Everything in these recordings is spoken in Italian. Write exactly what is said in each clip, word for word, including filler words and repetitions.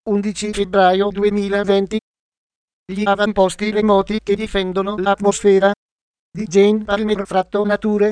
undici febbraio duemilaventi. Gli avamposti remoti che difendono l'atmosfera di Jane Palmer Fratto Nature.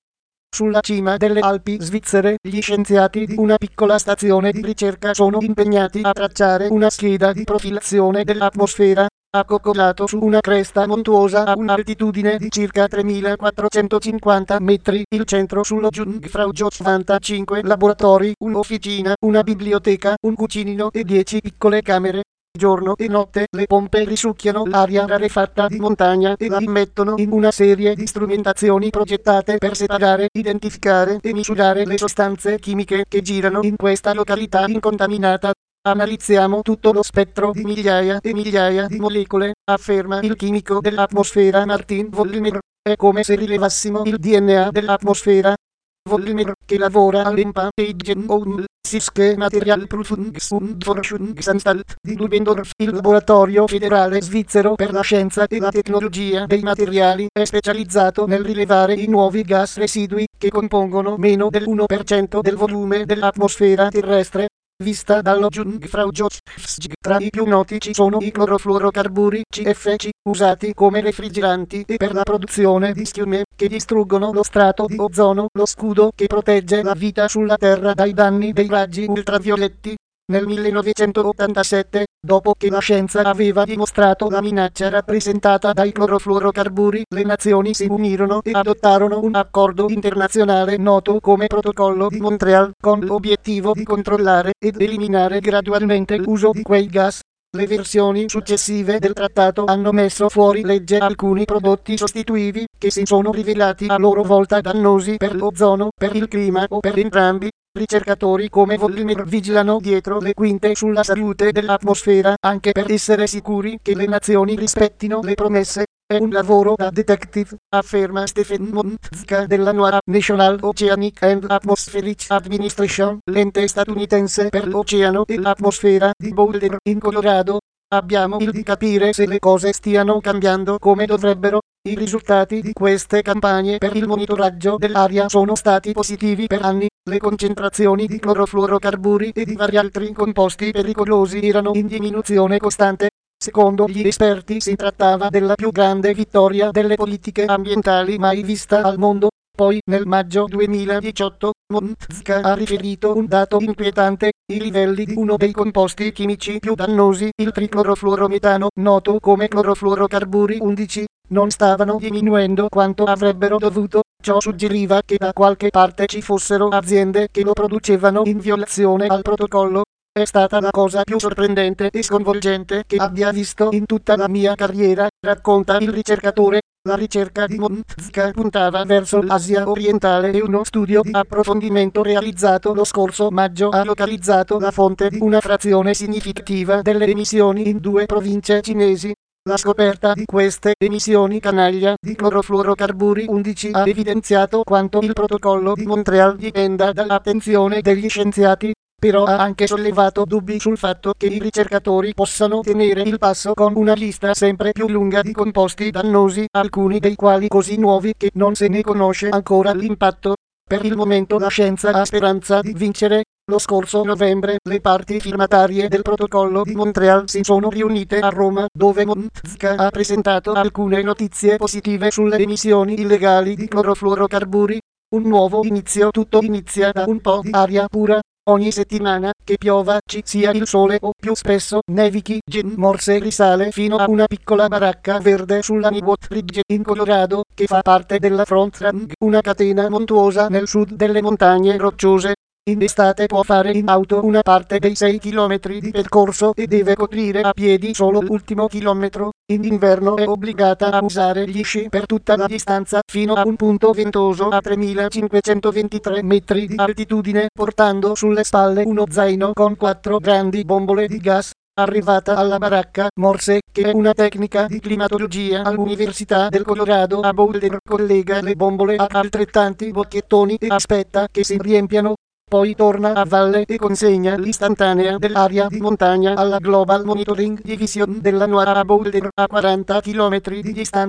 Sulla cima delle Alpi svizzere, gli scienziati di una piccola stazione di ricerca sono impegnati a tracciare una scheda di profilazione dell'atmosfera, accoccolato su una cresta montuosa a un'altitudine di circa tremilaquattrocentocinquanta metri. Il centro sullo Jungfrau Joch vanta cinque laboratori, un'officina, una biblioteca, un cucinino e dieci piccole camere. Giorno e notte le pompe risucchiano l'aria rarefatta di montagna e la immettono in una serie di strumentazioni progettate per separare, identificare e misurare le sostanze chimiche che girano in questa località incontaminata. Analizziamo tutto lo spettro di migliaia e migliaia di molecole, afferma il chimico dell'atmosfera Martin Wollmer. È come se rilevassimo il D N A dell'atmosfera. Wollmer, che lavora all'Empa Eigen Siske Materialprüfungs- und Forschungsanstalt di Dubendorf, il laboratorio federale svizzero per la scienza e la tecnologia dei materiali, è specializzato nel rilevare i nuovi gas residui, che compongono meno dell'uno per cento del volume dell'atmosfera terrestre. Vista dallo Jungfrau Joch. Tra i più noti ci sono i clorofluorocarburi C F C, usati come refrigeranti e per la produzione di schiume, che distruggono lo strato di ozono, lo scudo che protegge la vita sulla Terra dai danni dei raggi ultravioletti. Nel millenovecentottantasette, dopo che la scienza aveva dimostrato la minaccia rappresentata dai clorofluorocarburi, le nazioni si unirono e adottarono un accordo internazionale noto come Protocollo di Montreal, con l'obiettivo di controllare ed eliminare gradualmente l'uso di quei gas. Le versioni successive del trattato hanno messo fuori legge alcuni prodotti sostitutivi, che si sono rivelati a loro volta dannosi per l'ozono, per il clima o per entrambi. Ricercatori come Wollmer vigilano dietro le quinte sulla salute dell'atmosfera, anche per essere sicuri che le nazioni rispettino le promesse. È un lavoro da detective, afferma Stephen Montzka della N O A A, National Oceanic and Atmospheric Administration, l'ente statunitense per l'oceano e l'atmosfera di Boulder, in Colorado. Abbiamo il di capire se le cose stiano cambiando come dovrebbero. I risultati di queste campagne per il monitoraggio dell'aria sono stati positivi per anni. Le concentrazioni di clorofluorocarburi e di vari altri composti pericolosi erano in diminuzione costante. Secondo gli esperti si trattava della più grande vittoria delle politiche ambientali mai vista al mondo. Poi, nel maggio duemiladiciotto, Montzka ha riferito un dato inquietante: i livelli di uno dei composti chimici più dannosi, il triclorofluorometano, noto come clorofluorocarburi undici, non stavano diminuendo quanto avrebbero dovuto. Ciò suggeriva che da qualche parte ci fossero aziende che lo producevano in violazione al protocollo. È stata la cosa più sorprendente e sconvolgente che abbia visto in tutta la mia carriera, racconta il ricercatore. La ricerca di Montzka puntava verso l'Asia orientale e uno studio di approfondimento realizzato lo scorso maggio ha localizzato la fonte di una frazione significativa delle emissioni in due province cinesi. La scoperta di queste emissioni canaglia di clorofluorocarburi undici ha evidenziato quanto il protocollo di Montreal dipenda dall'attenzione degli scienziati, però ha anche sollevato dubbi sul fatto che i ricercatori possano tenere il passo con una lista sempre più lunga di composti dannosi, alcuni dei quali così nuovi che non se ne conosce ancora l'impatto. Per il momento la scienza ha speranza di vincere. Lo scorso novembre le parti firmatarie del protocollo di Montreal si sono riunite a Roma, dove Montzka ha presentato alcune notizie positive sulle emissioni illegali di clorofluorocarburi. Un nuovo inizio: tutto inizia da un po' di aria pura. Ogni settimana, che piova, ci sia il sole o più spesso nevichi, Jim Morse risale fino a una piccola baracca verde sulla Niwot Ridge in Colorado, che fa parte della Front Range, una catena montuosa nel sud delle montagne rocciose. In estate può fare in auto una parte dei sei chilometri di percorso e deve coprire a piedi solo l'ultimo chilometro. In inverno è obbligata a usare gli sci per tutta la distanza fino a un punto ventoso a tremilacinquecentoventitré metri di altitudine, portando sulle spalle uno zaino con quattro grandi bombole di gas. Arrivata alla baracca, Morse, che è una tecnica di climatologia all'Università del Colorado a Boulder, collega le bombole a altrettanti bocchettoni e aspetta che si riempiano. Poi torna a valle e consegna l'istantanea dell'aria di montagna alla Global Monitoring Division della N O A A a Boulder, a quaranta chilometri di distanza.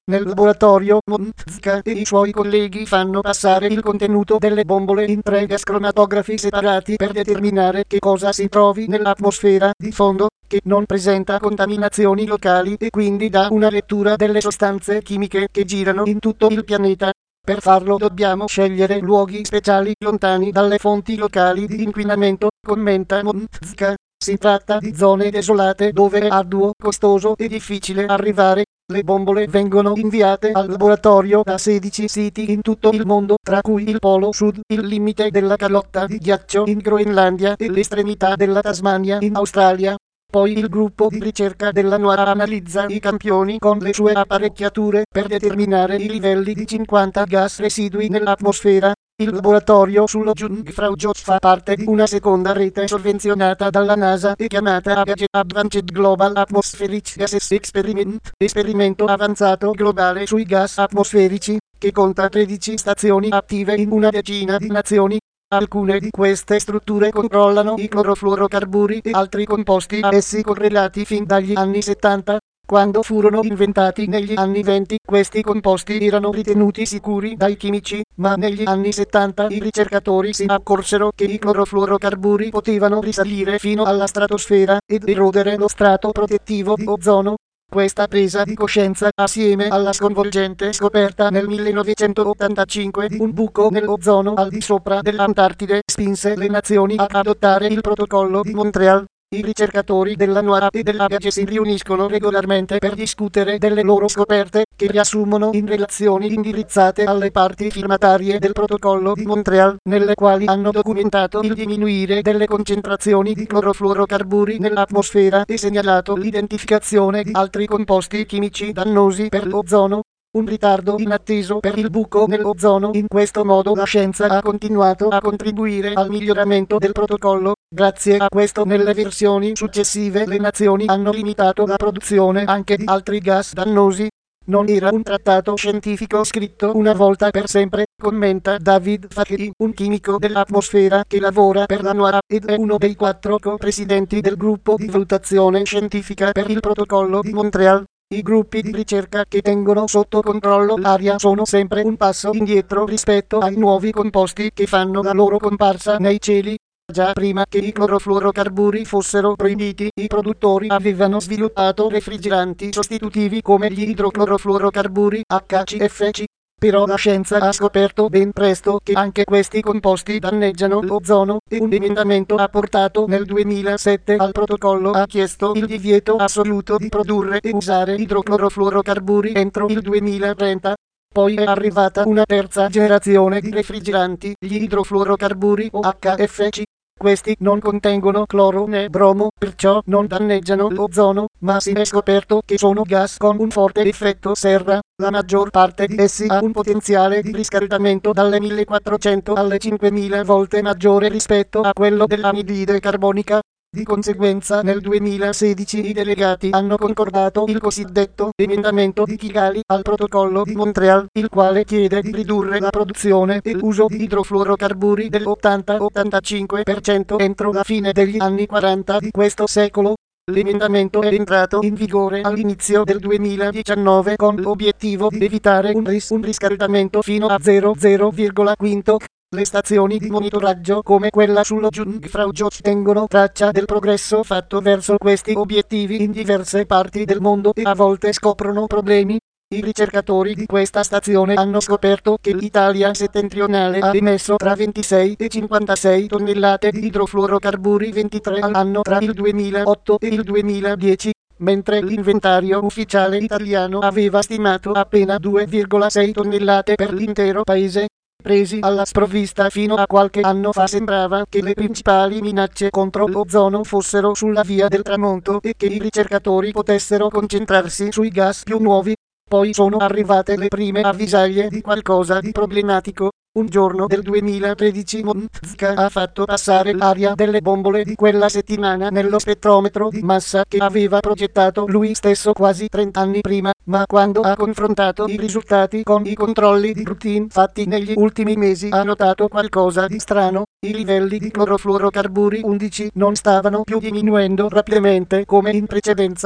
Nel laboratorio Montzka e i suoi colleghi fanno passare il contenuto delle bombole in tre gas cromatografi separati per determinare che cosa si trovi nell'atmosfera di fondo, che non presenta contaminazioni locali e quindi dà una lettura delle sostanze chimiche che girano in tutto il pianeta. Per farlo dobbiamo scegliere luoghi speciali lontani dalle fonti locali di inquinamento, commenta Montzka. Si tratta di zone desolate dove è arduo, costoso e difficile arrivare. Le bombole vengono inviate al laboratorio da sedici siti in tutto il mondo, tra cui il Polo Sud, il limite della calotta di ghiaccio in Groenlandia e l'estremità della Tasmania in Australia. Poi il gruppo di ricerca della NOAA analizza i campioni con le sue apparecchiature per determinare i livelli di cinquanta gas residui nell'atmosfera. Il laboratorio sullo Jungfraujoch fa parte di una seconda rete sovvenzionata dalla NASA e chiamata A G A Advanced Global Atmospheric Gases Experiment, esperimento avanzato globale sui gas atmosferici, che conta tredici stazioni attive in una decina di nazioni. Alcune di queste strutture controllano i clorofluorocarburi e altri composti a essi correlati fin dagli anni settanta. Quando furono inventati negli anni venti, questi composti erano ritenuti sicuri dai chimici, ma negli anni settanta i ricercatori si accorsero che i clorofluorocarburi potevano risalire fino alla stratosfera ed erodere lo strato protettivo di ozono. Questa presa di coscienza, assieme alla sconvolgente scoperta nel millenovecentottantacinque di un buco nell'ozono al di sopra dell'Antartide, spinse le nazioni ad adottare il protocollo di Montreal. I ricercatori della NOAA e dell'A G A si riuniscono regolarmente per discutere delle loro scoperte, che riassumono in relazioni indirizzate alle parti firmatarie del protocollo di Montreal, nelle quali hanno documentato il diminuire delle concentrazioni di clorofluorocarburi nell'atmosfera e segnalato l'identificazione di altri composti chimici dannosi per l'ozono. Un ritardo inatteso per il buco nell'ozono. In questo modo la scienza ha continuato a contribuire al miglioramento del protocollo. Grazie a questo nelle versioni successive le nazioni hanno limitato la produzione anche di altri gas dannosi. Non era un trattato scientifico scritto una volta per sempre, commenta David Fahey, un chimico dell'atmosfera che lavora per la NOAA ed è uno dei quattro co-presidenti del gruppo di valutazione scientifica per il protocollo di Montreal. I gruppi di ricerca che tengono sotto controllo l'aria sono sempre un passo indietro rispetto ai nuovi composti che fanno la loro comparsa nei cieli. Già prima che i clorofluorocarburi fossero proibiti, i produttori avevano sviluppato refrigeranti sostitutivi come gli idroclorofluorocarburi H C F C. Però la scienza ha scoperto ben presto che anche questi composti danneggiano l'ozono e un emendamento apportato nel duemilasette al protocollo ha chiesto il divieto assoluto di produrre e usare idroclorofluorocarburi entro il duemilatrenta. Poi è arrivata una terza generazione di refrigeranti, gli idrofluorocarburi o H F C. Questi non contengono cloro né bromo, perciò non danneggiano l'ozono, ma si è scoperto che sono gas con un forte effetto serra. La maggior parte di essi ha un potenziale di riscaldamento dalle millequattrocento alle cinquemila volte maggiore rispetto a quello dell'anidride carbonica. Di conseguenza nel duemilasedici i delegati hanno concordato il cosiddetto emendamento di Kigali al protocollo di Montreal, il quale chiede di ridurre la produzione e l'uso di idrofluorocarburi dell'ottanta ottantacinque per cento entro la fine degli anni quaranta di questo secolo. L'emendamento è entrato in vigore all'inizio del duemiladiciannove con l'obiettivo di evitare un, ris- un riscaldamento fino a zero virgola cinque. Le stazioni di monitoraggio come quella sullo Jungfraujoch tengono traccia del progresso fatto verso questi obiettivi in diverse parti del mondo e a volte scoprono problemi. I ricercatori di questa stazione hanno scoperto che l'Italia settentrionale ha emesso tra ventisei e cinquantasei tonnellate di idrofluorocarburi ventitré all'anno tra il duemilaotto e il duemiladieci, mentre l'inventario ufficiale italiano aveva stimato appena due virgola sei tonnellate per l'intero paese. Presi alla sprovvista fino a qualche anno fa sembrava che le principali minacce contro l'ozono fossero sulla via del tramonto e che i ricercatori potessero concentrarsi sui gas più nuovi. Poi sono arrivate le prime avvisaglie di qualcosa di problematico. Un giorno del duemilatredici Montzka ha fatto passare l'aria delle bombole di quella settimana nello spettrometro di massa che aveva progettato lui stesso quasi trenta anni prima, ma quando ha confrontato i risultati con i controlli di routine fatti negli ultimi mesi ha notato qualcosa di strano. I livelli di clorofluorocarburi undici non stavano più diminuendo rapidamente come in precedenza.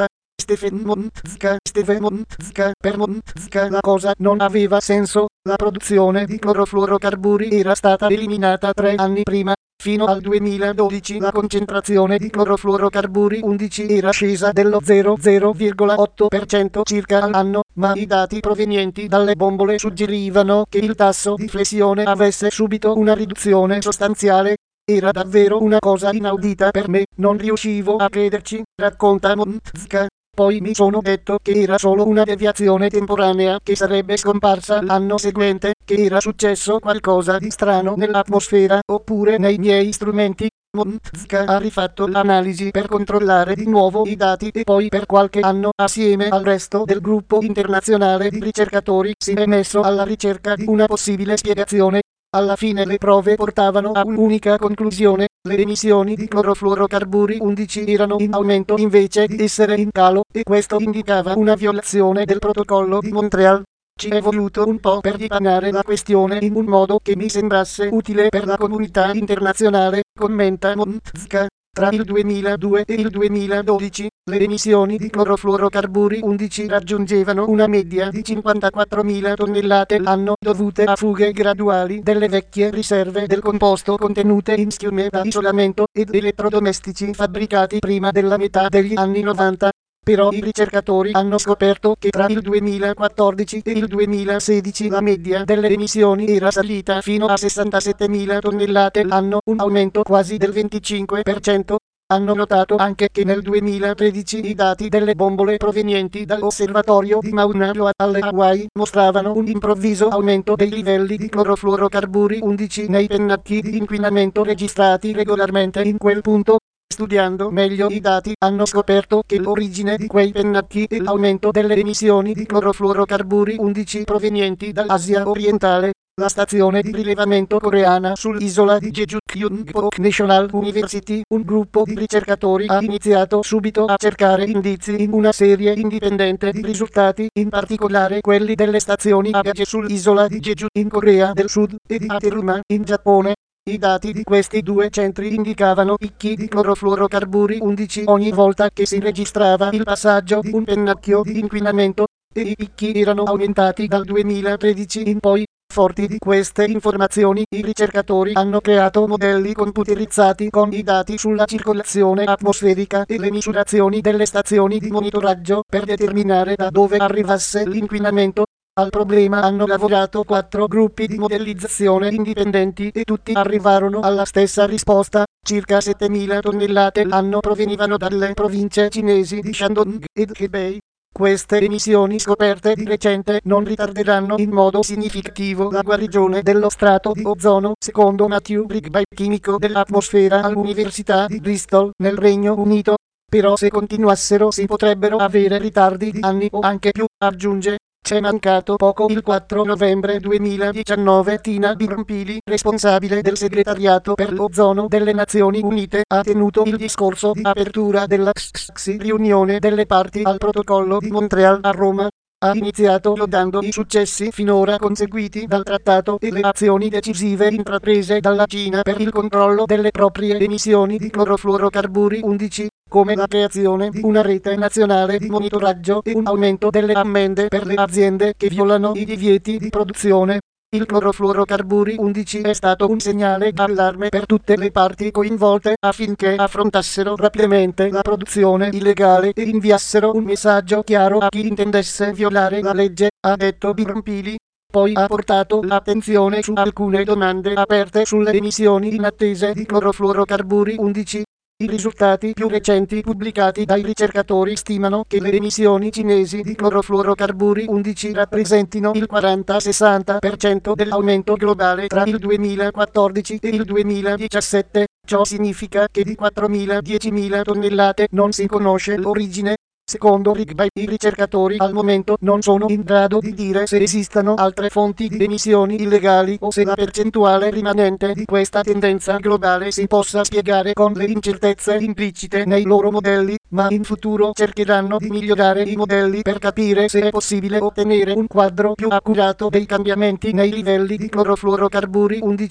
Stephen Montzka, Stephen Montzka, per Montzka la cosa non aveva senso, la produzione di clorofluorocarburi era stata eliminata tre anni prima. Fino al duemiladodici la concentrazione di clorofluorocarburi undici era scesa dello zero virgola otto per cento circa all'anno, ma i dati provenienti dalle bombole suggerivano che il tasso di flessione avesse subito una riduzione sostanziale. Era davvero una cosa inaudita per me, non riuscivo a crederci, racconta Montzka. Poi mi sono detto che era solo una deviazione temporanea che sarebbe scomparsa l'anno seguente, che era successo qualcosa di strano nell'atmosfera oppure nei miei strumenti. Montzka ha rifatto l'analisi per controllare di nuovo i dati e poi per qualche anno assieme al resto del gruppo internazionale di ricercatori si è messo alla ricerca di una possibile spiegazione. Alla fine le prove portavano a un'unica conclusione: le emissioni di clorofluorocarburi undici erano in aumento invece di essere in calo, e questo indicava una violazione del protocollo di Montreal. Ci è voluto un po' per dipanare la questione in un modo che mi sembrasse utile per la comunità internazionale, commenta Montzka. Tra il duemiladue e il duemiladodici, le emissioni di clorofluorocarburi undici raggiungevano una media di cinquantaquattromila tonnellate l'anno dovute a fughe graduali delle vecchie riserve del composto contenute in schiume da isolamento ed elettrodomestici fabbricati prima della metà degli anni novanta. Però i ricercatori hanno scoperto che tra il duemilaquattordici e il duemilasedici la media delle emissioni era salita fino a sessantasettemila tonnellate l'anno, un aumento quasi del venticinque per cento. Hanno notato anche che nel duemilatredici i dati delle bombole provenienti dall'osservatorio di Mauna Loa alle Hawaii mostravano un improvviso aumento dei livelli di clorofluorocarburi undici nei pennacchi di inquinamento registrati regolarmente in quel punto. Studiando meglio i dati hanno scoperto che l'origine di quei pennacchi e l'aumento delle emissioni di clorofluorocarburi undici provenienti dall'Asia orientale. La stazione di rilevamento coreana sull'isola di Jeju Kyungpook National University, un gruppo di ricercatori ha iniziato subito a cercare indizi in una serie indipendente di risultati, in particolare quelli delle stazioni Agage sull'isola di Jeju in Corea del Sud e di Hateruma in Giappone. I dati di questi due centri indicavano picchi di clorofluorocarburi undici ogni volta che si registrava il passaggio di un pennacchio di inquinamento, e i picchi erano aumentati dal duemilatredici in poi. Forti di queste informazioni, i ricercatori hanno creato modelli computerizzati con i dati sulla circolazione atmosferica e le misurazioni delle stazioni di monitoraggio per determinare da dove arrivasse l'inquinamento. Al problema hanno lavorato quattro gruppi di modellizzazione indipendenti e tutti arrivarono alla stessa risposta: circa settemila tonnellate l'anno provenivano dalle province cinesi di Shandong ed Hebei. Queste emissioni scoperte di recente non ritarderanno in modo significativo la guarigione dello strato di ozono, secondo Matthew Rigby, chimico dell'atmosfera all'Università di Bristol, nel Regno Unito. Però se continuassero si potrebbero avere ritardi di anni o anche più, aggiunge. C'è mancato poco. Il quattro novembre duemiladiciannove Tina Birmpili, responsabile del segretariato per l'ozono delle Nazioni Unite, ha tenuto il discorso di apertura della X X X riunione delle parti al protocollo di Montreal a Roma. Ha iniziato lodando i successi finora conseguiti dal trattato e le azioni decisive intraprese dalla Cina per il controllo delle proprie emissioni di clorofluorocarburi undici, come la creazione di una rete nazionale di monitoraggio e un aumento delle ammende per le aziende che violano i divieti di produzione. Il clorofluorocarburi undici è stato un segnale d'allarme per tutte le parti coinvolte affinché affrontassero rapidamente la produzione illegale e inviassero un messaggio chiaro a chi intendesse violare la legge, ha detto Birmpili. Poi ha portato l'attenzione su alcune domande aperte sulle emissioni inattese di clorofluorocarburi undici. I risultati più recenti pubblicati dai ricercatori stimano che le emissioni cinesi di clorofluorocarburi undici rappresentino il quaranta-sessanta per cento dell'aumento globale tra il duemilaquattordici e il duemiladiciassette. Ciò significa che di quattromila-diecimila tonnellate non si conosce l'origine. Secondo Rigby, i ricercatori al momento non sono in grado di dire se esistano altre fonti di emissioni illegali o se la percentuale rimanente di questa tendenza globale si possa spiegare con le incertezze implicite nei loro modelli, ma in futuro cercheranno di migliorare i modelli per capire se è possibile ottenere un quadro più accurato dei cambiamenti nei livelli di clorofluorocarburi undici.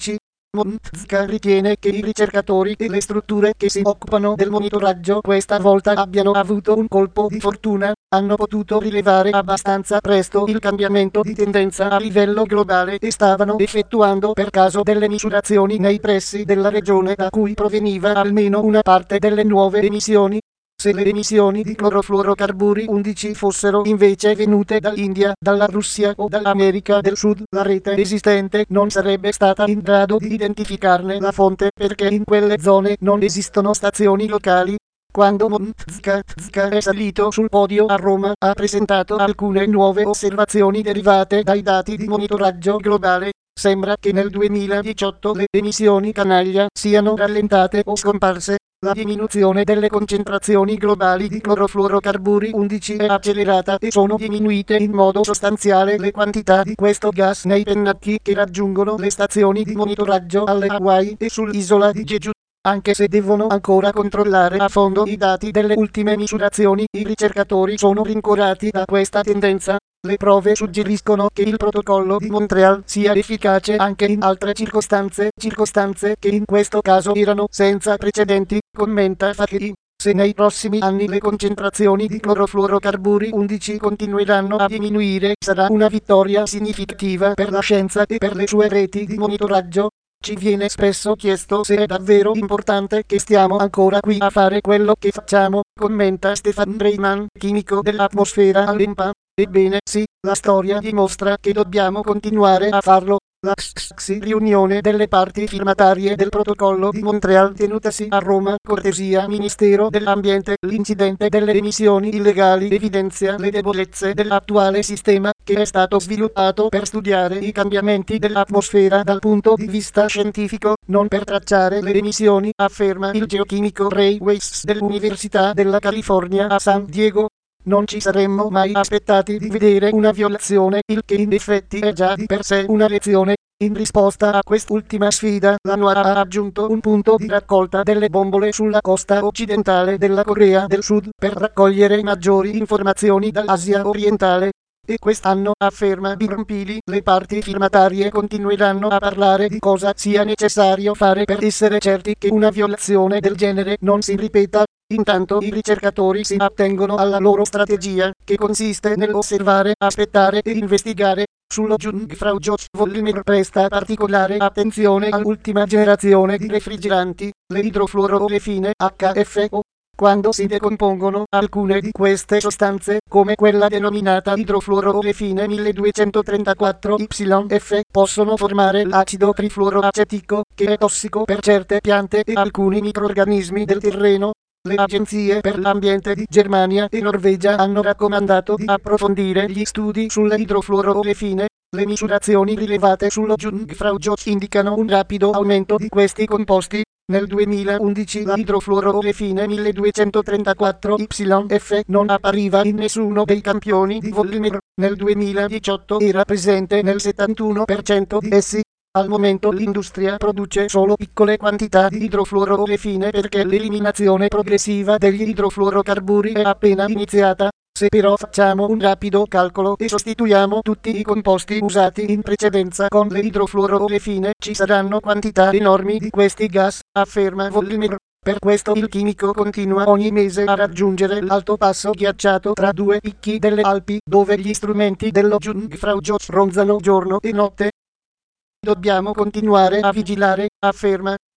Montzka ritiene che i ricercatori e le strutture che si occupano del monitoraggio questa volta abbiano avuto un colpo di fortuna, hanno potuto rilevare abbastanza presto il cambiamento di tendenza a livello globale e stavano effettuando per caso delle misurazioni nei pressi della regione da cui proveniva almeno una parte delle nuove emissioni. Se le emissioni di clorofluorocarburi undici fossero invece venute dall'India, dalla Russia o dall'America del Sud, la rete esistente non sarebbe stata in grado di identificarne la fonte perché in quelle zone non esistono stazioni locali. Quando Montzka è salito sul podio a Roma, ha presentato alcune nuove osservazioni derivate dai dati di monitoraggio globale. Sembra che nel duemiladiciotto le emissioni canaglia siano rallentate o scomparse. La diminuzione delle concentrazioni globali di clorofluorocarburi undici è accelerata e sono diminuite in modo sostanziale le quantità di questo gas nei pennacchi che raggiungono le stazioni di monitoraggio alle Hawaii e sull'isola di Jeju. Anche se devono ancora controllare a fondo i dati delle ultime misurazioni, i ricercatori sono rincuorati da questa tendenza. Le prove suggeriscono che il protocollo di Montreal sia efficace anche in altre circostanze, circostanze che in questo caso erano senza precedenti, commenta Fahy. Se nei prossimi anni le concentrazioni di clorofluorocarburi undici continueranno a diminuire, sarà una vittoria significativa per la scienza e per le sue reti di monitoraggio. Ci viene spesso chiesto se è davvero importante che stiamo ancora qui a fare quello che facciamo, commenta Stefan Reimann, chimico dell'atmosfera all'ENPA. Ebbene sì, la storia dimostra che dobbiamo continuare a farlo. La X X riunione delle parti firmatarie del protocollo di Montreal tenutasi a Roma, cortesia Ministero dell'Ambiente. L'incidente delle emissioni illegali evidenzia le debolezze dell'attuale sistema che è stato sviluppato per studiare i cambiamenti dell'atmosfera dal punto di vista scientifico, non per tracciare le emissioni, afferma il geochimico Ray Weiss dell'Università della California a San Diego. Non ci saremmo mai aspettati di vedere una violazione, il che in effetti è già di per sé una lezione. In risposta a quest'ultima sfida, la N O A ha aggiunto un punto di raccolta delle bombole sulla costa occidentale della Corea del Sud per raccogliere maggiori informazioni dall'Asia orientale. E quest'anno, afferma Birmpili, le parti firmatarie continueranno a parlare di cosa sia necessario fare per essere certi che una violazione del genere non si ripeta. Intanto i ricercatori si attengono alla loro strategia, che consiste nell'osservare, aspettare e investigare. Sullo Jungfrau Joch Volmer presta particolare attenzione all'ultima generazione di refrigeranti, le idrofluoroolefine H F O. Quando si decompongono, alcune di queste sostanze, come quella denominata idrofluoroolefine milleduecentotrentaquattro Y F, possono formare l'acido trifluoroacetico, che è tossico per certe piante e alcuni microrganismi del terreno. Le agenzie per l'ambiente di Germania e Norvegia hanno raccomandato di approfondire gli studi sulle idrofluoroolefine. Le misurazioni rilevate sullo Jungfrau Joch indicano un rapido aumento di questi composti. Nel duemilaundici la idrofluoroolefine milleduecentotrentaquattro Y F non appariva in nessuno dei campioni di Volmer. Nel duemiladiciotto era presente nel settantuno per cento di essi. Al momento l'industria produce solo piccole quantità di idrofluoroolefine perché l'eliminazione progressiva degli idrofluorocarburi è appena iniziata. Se però facciamo un rapido calcolo e sostituiamo tutti i composti usati in precedenza con le idrofluoroolefine, ci saranno quantità enormi di questi gas, afferma Volmer. Per questo il chimico continua ogni mese a raggiungere l'alto passo ghiacciato tra due picchi delle Alpi, dove gli strumenti dello Jungfrau Joch ronzano giorno e notte. Dobbiamo continuare a vigilare, afferma.